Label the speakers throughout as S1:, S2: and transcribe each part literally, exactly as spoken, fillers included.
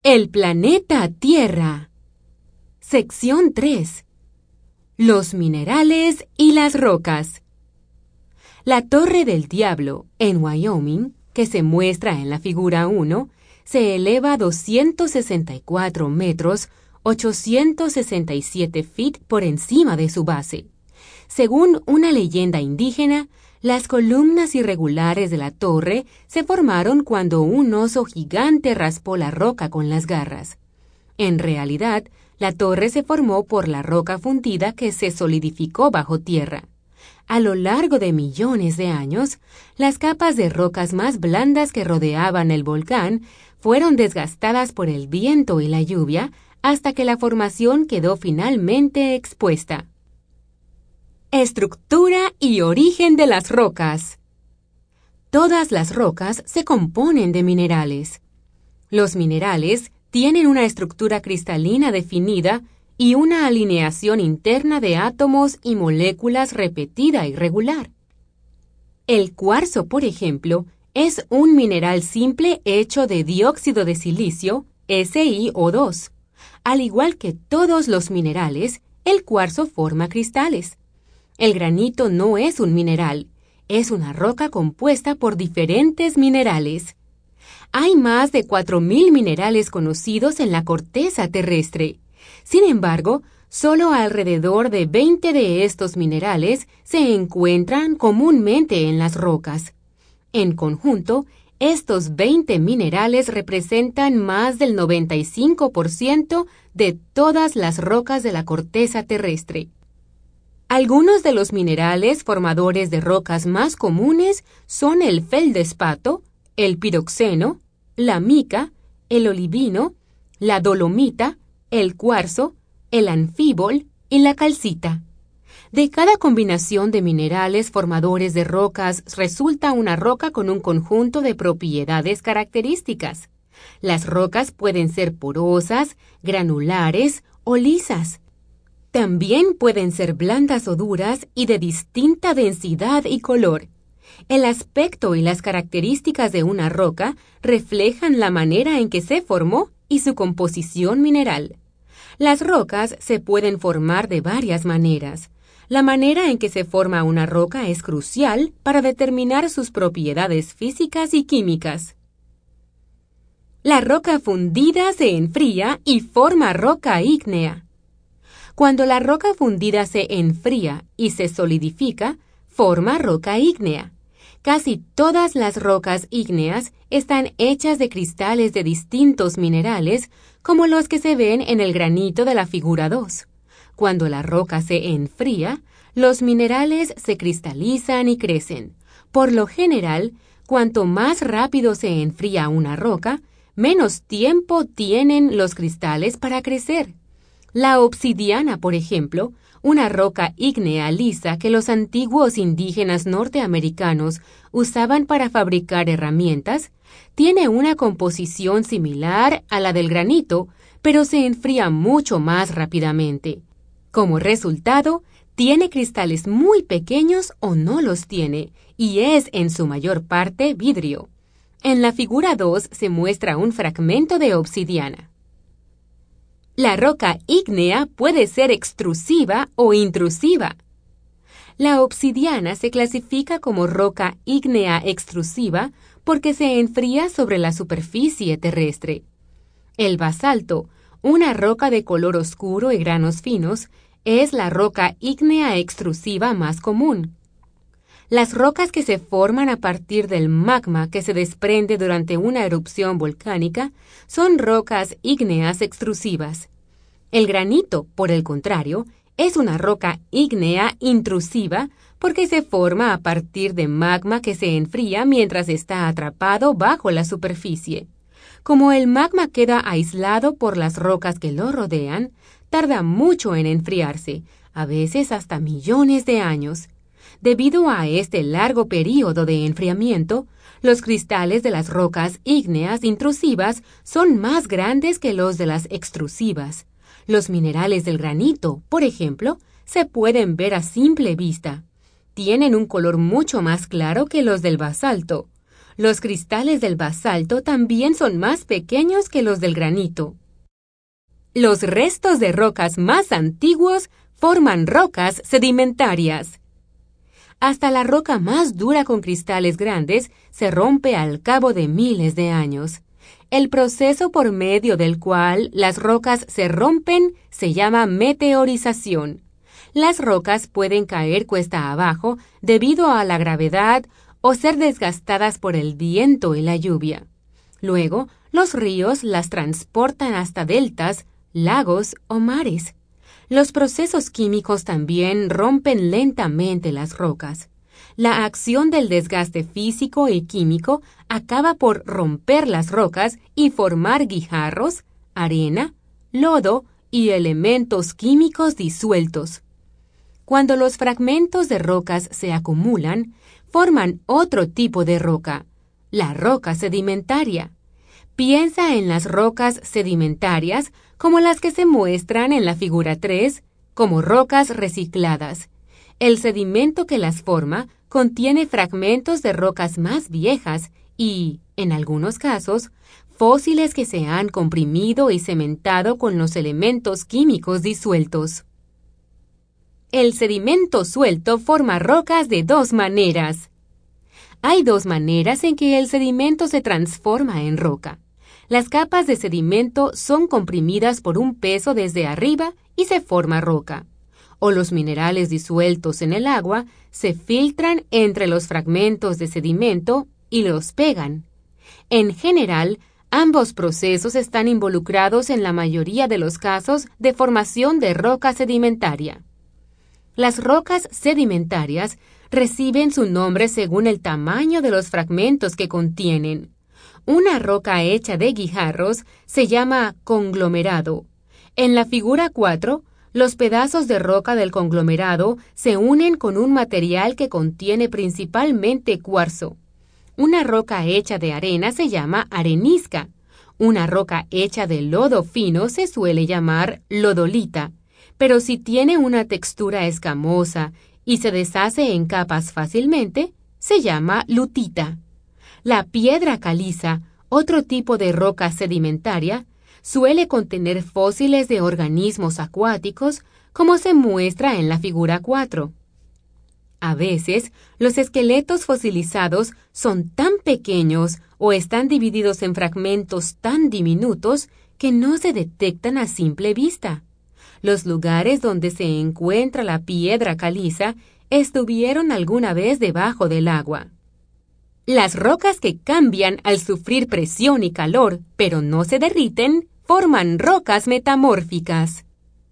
S1: El planeta Tierra. Sección tres. Los minerales y las rocas. La Torre del Diablo, en Wyoming, que se muestra en la figura uno, se eleva doscientos sesenta y cuatro metros, ochocientos sesenta y siete feet por encima de su base. Según una leyenda indígena, las columnas irregulares de la torre se formaron cuando un oso gigante raspó la roca con las garras. En realidad, la torre se formó por la roca fundida que se solidificó bajo tierra. A lo largo de millones de años, las capas de rocas más blandas que rodeaban el volcán fueron desgastadas por el viento y la lluvia hasta que la formación quedó finalmente expuesta. Estructura y origen de las rocas. Todas las rocas se componen de minerales. Los minerales tienen una estructura cristalina definida y una alineación interna de átomos y moléculas repetida y regular. El cuarzo, por ejemplo, es un mineral simple hecho de dióxido de silicio, S i O dos. Al igual que todos los minerales, el cuarzo forma cristales. El granito no es un mineral, es una roca compuesta por diferentes minerales. Hay más de cuatro mil minerales conocidos en la corteza terrestre. Sin embargo, solo alrededor de veinte de estos minerales se encuentran comúnmente en las rocas. En conjunto, estos veinte minerales representan más del noventa y cinco por ciento de todas las rocas de la corteza terrestre. Algunos de los minerales formadores de rocas más comunes son el feldespato, el piroxeno, la mica, el olivino, la dolomita, el cuarzo, el anfíbol y la calcita. De cada combinación de minerales formadores de rocas resulta una roca con un conjunto de propiedades características. Las rocas pueden ser porosas, granulares o lisas. También pueden ser blandas o duras y de distinta densidad y color. El aspecto y las características de una roca reflejan la manera en que se formó y su composición mineral. Las rocas se pueden formar de varias maneras. La manera en que se forma una roca es crucial para determinar sus propiedades físicas y químicas. La roca fundida se enfría y forma roca ígnea. Cuando la roca fundida se enfría y se solidifica, forma roca ígnea. Casi todas las rocas ígneas están hechas de cristales de distintos minerales, como los que se ven en el granito de la figura dos. Cuando la roca se enfría, los minerales se cristalizan y crecen. Por lo general, cuanto más rápido se enfría una roca, menos tiempo tienen los cristales para crecer. La obsidiana, por ejemplo, una roca ígnea lisa que los antiguos indígenas norteamericanos usaban para fabricar herramientas, tiene una composición similar a la del granito, pero se enfría mucho más rápidamente. Como resultado, tiene cristales muy pequeños o no los tiene, y es en su mayor parte vidrio. En la figura dos se muestra un fragmento de obsidiana. La roca ígnea puede ser extrusiva o intrusiva. La obsidiana se clasifica como roca ígnea extrusiva porque se enfría sobre la superficie terrestre. El basalto, una roca de color oscuro y granos finos, es la roca ígnea extrusiva más común. Las rocas que se forman a partir del magma que se desprende durante una erupción volcánica son rocas ígneas extrusivas. El granito, por el contrario, es una roca ígnea intrusiva porque se forma a partir de magma que se enfría mientras está atrapado bajo la superficie. Como el magma queda aislado por las rocas que lo rodean, tarda mucho en enfriarse, a veces hasta millones de años. Debido a este largo período de enfriamiento, los cristales de las rocas ígneas intrusivas son más grandes que los de las extrusivas. Los minerales del granito, por ejemplo, se pueden ver a simple vista. Tienen un color mucho más claro que los del basalto. Los cristales del basalto también son más pequeños que los del granito. Los restos de rocas más antiguos forman rocas sedimentarias. Hasta la roca más dura con cristales grandes se rompe al cabo de miles de años. El proceso por medio del cual las rocas se rompen se llama meteorización. Las rocas pueden caer cuesta abajo debido a la gravedad o ser desgastadas por el viento y la lluvia. Luego, los ríos las transportan hasta deltas, lagos o mares. Los procesos químicos también rompen lentamente las rocas. La acción del desgaste físico y químico acaba por romper las rocas y formar guijarros, arena, lodo y elementos químicos disueltos. Cuando los fragmentos de rocas se acumulan, forman otro tipo de roca, la roca sedimentaria. Piensa en las rocas sedimentarias como las que se muestran en la figura tres, como rocas recicladas. El sedimento que las forma contiene fragmentos de rocas más viejas y, en algunos casos, fósiles que se han comprimido y cementado con los elementos químicos disueltos. El sedimento suelto forma rocas de dos maneras. Hay dos maneras en que el sedimento se transforma en roca. Las capas de sedimento son comprimidas por un peso desde arriba y se forma roca. O los minerales disueltos en el agua se filtran entre los fragmentos de sedimento y los pegan. En general, ambos procesos están involucrados en la mayoría de los casos de formación de roca sedimentaria. Las rocas sedimentarias reciben su nombre según el tamaño de los fragmentos que contienen. Una roca hecha de guijarros se llama conglomerado. En la figura cuatro, los pedazos de roca del conglomerado se unen con un material que contiene principalmente cuarzo. Una roca hecha de arena se llama arenisca. Una roca hecha de lodo fino se suele llamar lodolita. Pero si tiene una textura escamosa y se deshace en capas fácilmente, se llama lutita. La piedra caliza, otro tipo de roca sedimentaria, suele contener fósiles de organismos acuáticos, como se muestra en la figura cuatro. A veces, los esqueletos fosilizados son tan pequeños o están divididos en fragmentos tan diminutos que no se detectan a simple vista. Los lugares donde se encuentra la piedra caliza estuvieron alguna vez debajo del agua. Las rocas que cambian al sufrir presión y calor, pero no se derriten, forman rocas metamórficas.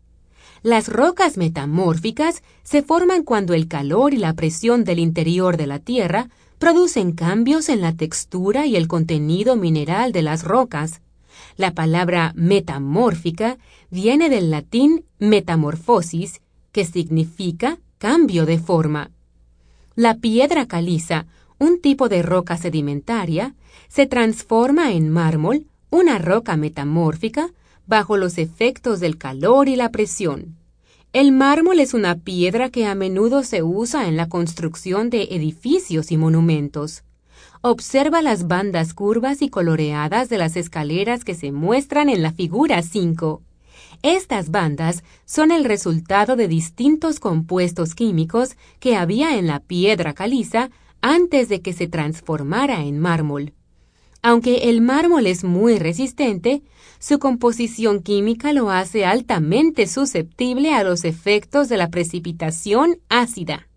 S1: Las rocas metamórficas se forman cuando el calor y la presión del interior de la Tierra producen cambios en la textura y el contenido mineral de las rocas. La palabra metamórfica viene del latín metamorfosis, que significa cambio de forma. La piedra caliza, un tipo de roca sedimentaria, se transforma en mármol, una roca metamórfica, bajo los efectos del calor y la presión. El mármol es una piedra que a menudo se usa en la construcción de edificios y monumentos. Observa las bandas curvas y coloreadas de las escaleras que se muestran en la figura cinco. Estas bandas son el resultado de distintos compuestos químicos que había en la piedra caliza antes de que se transformara en mármol. Aunque el mármol es muy resistente, su composición química lo hace altamente susceptible a los efectos de la precipitación ácida.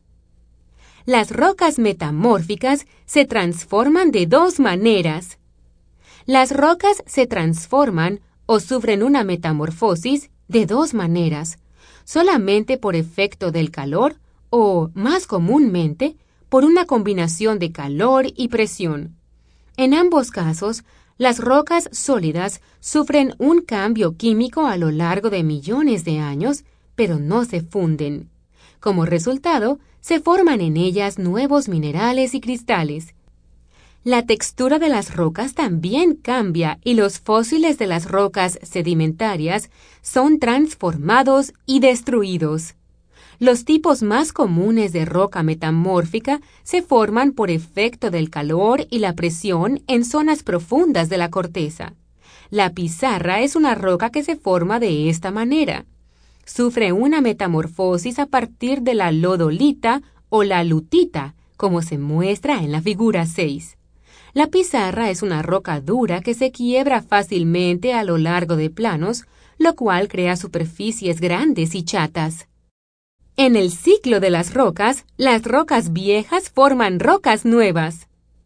S1: Las rocas metamórficas se transforman de dos maneras. Las rocas se transforman o sufren una metamorfosis de dos maneras, solamente por efecto del calor o, más comúnmente, por una combinación de calor y presión. En ambos casos, las rocas sólidas sufren un cambio químico a lo largo de millones de años, pero no se funden. Como resultado, se forman en ellas nuevos minerales y cristales. La textura de las rocas también cambia y los fósiles de las rocas sedimentarias son transformados y destruidos. Los tipos más comunes de roca metamórfica se forman por efecto del calor y la presión en zonas profundas de la corteza. La pizarra es una roca que se forma de esta manera. Sufre una metamorfosis a partir de la lodolita o la lutita, como se muestra en la figura seis. La pizarra es una roca dura que se quiebra fácilmente a lo largo de planos, lo cual crea superficies grandes y chatas. En el ciclo de las rocas, las rocas viejas forman rocas nuevas.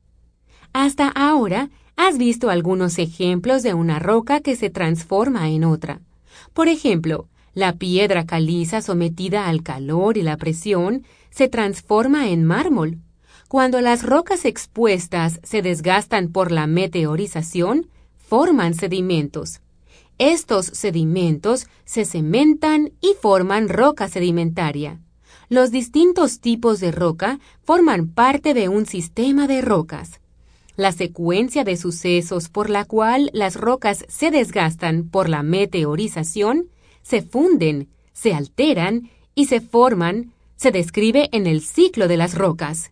S1: Hasta ahora, has visto algunos ejemplos de una roca que se transforma en otra. Por ejemplo, la piedra caliza sometida al calor y la presión se transforma en mármol. Cuando las rocas expuestas se desgastan por la meteorización, forman sedimentos. Estos sedimentos se cementan y forman roca sedimentaria. Los distintos tipos de roca forman parte de un sistema de rocas. La secuencia de sucesos por la cual las rocas se desgastan por la meteorización, se funden, se alteran y se forman, se describe en el ciclo de las rocas.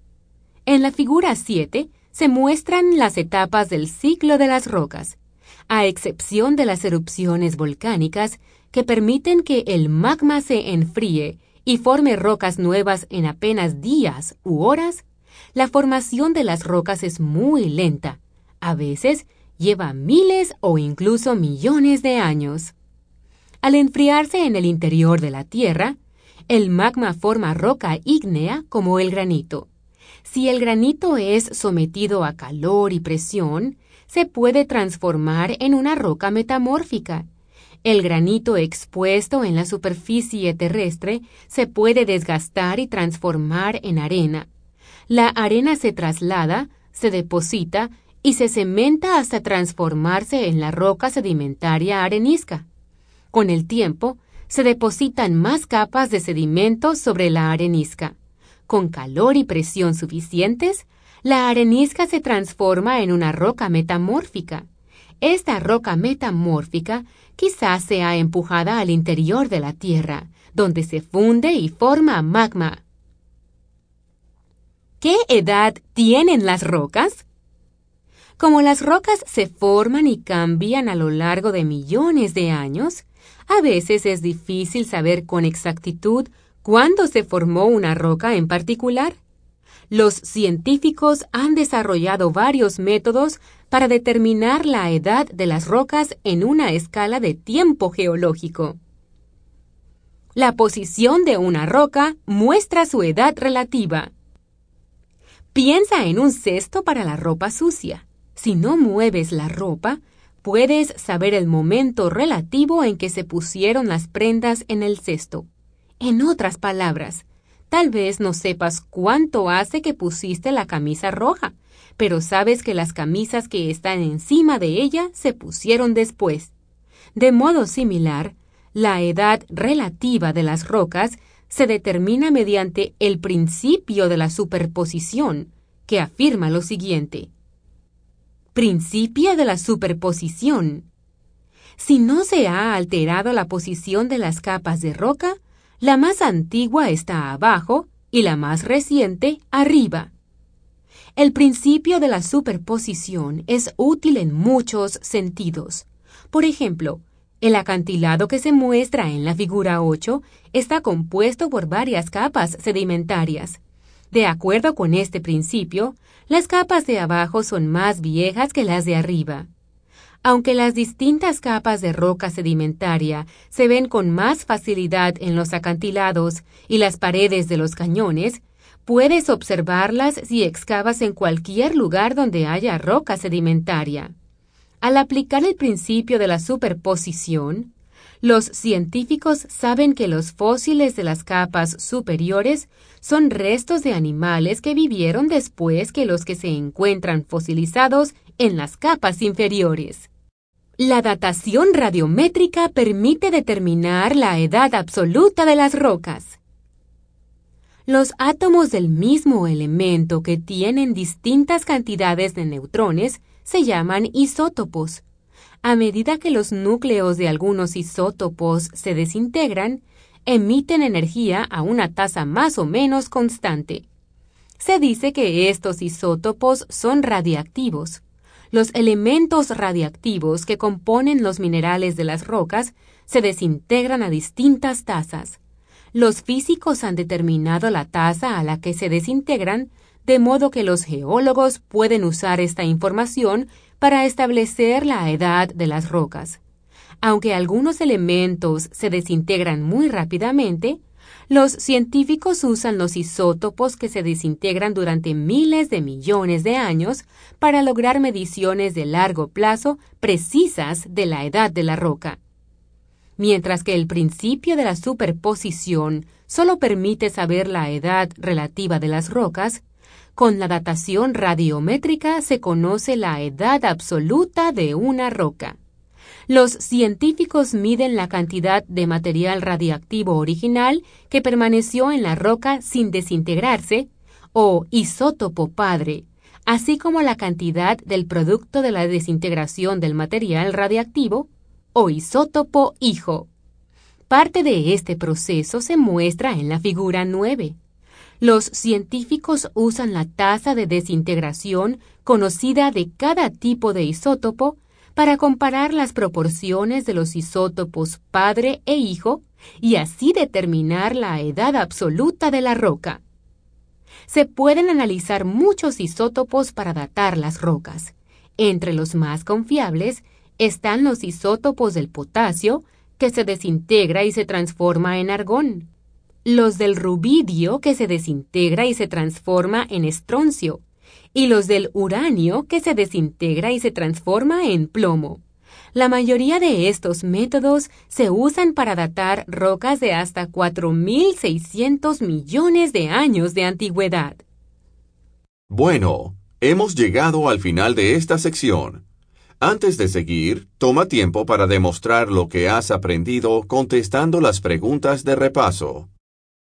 S1: En la figura siete se muestran las etapas del ciclo de las rocas, a excepción de las erupciones volcánicas que permiten que el magma se enfríe y forme rocas nuevas en apenas días u horas. La formación de las rocas es muy lenta. A veces lleva miles o incluso millones de años. Al enfriarse en el interior de la Tierra, el magma forma roca ígnea como el granito. Si el granito es sometido a calor y presión, se puede transformar en una roca metamórfica. El granito expuesto en la superficie terrestre se puede desgastar y transformar en arena. La arena se traslada, se deposita y se cementa hasta transformarse en la roca sedimentaria arenisca. Con el tiempo, se depositan más capas de sedimentos sobre la arenisca. Con calor y presión suficientes, la arenisca se transforma en una roca metamórfica. Esta roca metamórfica quizás sea empujada al interior de la Tierra, donde se funde y forma magma. ¿Qué edad tienen las rocas? Como las rocas se forman y cambian a lo largo de millones de años, a veces es difícil saber con exactitud cuándo se formó una roca en particular. Los científicos han desarrollado varios métodos para determinar la edad de las rocas en una escala de tiempo geológico. La posición de una roca muestra su edad relativa. Piensa en un cesto para la ropa sucia. Si no mueves la ropa, puedes saber el momento relativo en que se pusieron las prendas en el cesto. En otras palabras, tal vez no sepas cuánto hace que pusiste la camisa roja, pero sabes que las camisas que están encima de ella se pusieron después. De modo similar, la edad relativa de las rocas se determina mediante el principio de la superposición, que afirma lo siguiente. Principio de la superposición. Si no se ha alterado la posición de las capas de roca, la más antigua está abajo y la más reciente arriba. El principio de la superposición es útil en muchos sentidos. Por ejemplo, el acantilado que se muestra en la figura ocho está compuesto por varias capas sedimentarias. De acuerdo con este principio, las capas de abajo son más viejas que las de arriba. Aunque las distintas capas de roca sedimentaria se ven con más facilidad en los acantilados y las paredes de los cañones, puedes observarlas si excavas en cualquier lugar donde haya roca sedimentaria. Al aplicar el principio de la superposición, los científicos saben que los fósiles de las capas superiores son restos de animales que vivieron después que los que se encuentran fosilizados en las capas inferiores. La datación radiométrica permite determinar la edad absoluta de las rocas. Los átomos del mismo elemento que tienen distintas cantidades de neutrones se llaman isótopos. A medida que los núcleos de algunos isótopos se desintegran, emiten energía a una tasa más o menos constante. Se dice que estos isótopos son radiactivos. Los elementos radiactivos que componen los minerales de las rocas se desintegran a distintas tasas. Los físicos han determinado la tasa a la que se desintegran, de modo que los geólogos pueden usar esta información para establecer la edad de las rocas. Aunque algunos elementos se desintegran muy rápidamente, los científicos usan los isótopos que se desintegran durante miles de millones de años para lograr mediciones de largo plazo precisas de la edad de la roca. Mientras que el principio de la superposición solo permite saber la edad relativa de las rocas, con la datación radiométrica se conoce la edad absoluta de una roca. Los científicos miden la cantidad de material radiactivo original que permaneció en la roca sin desintegrarse, o isótopo padre, así como la cantidad del producto de la desintegración del material radiactivo, o isótopo hijo. Parte de este proceso se muestra en la figura nueve. Los científicos usan la tasa de desintegración conocida de cada tipo de isótopo para comparar las proporciones de los isótopos padre e hijo y así determinar la edad absoluta de la roca. Se pueden analizar muchos isótopos para datar las rocas. Entre los más confiables están los isótopos del potasio, que se desintegra y se transforma en argón, los del rubidio, que se desintegra y se transforma en estroncio, y los del uranio, que se desintegra y se transforma en plomo. La mayoría de estos métodos se usan para datar rocas de hasta cuatro mil seiscientos millones de años de antigüedad.
S2: Bueno, hemos llegado al final de esta sección. Antes de seguir, toma tiempo para demostrar lo que has aprendido contestando las preguntas de repaso.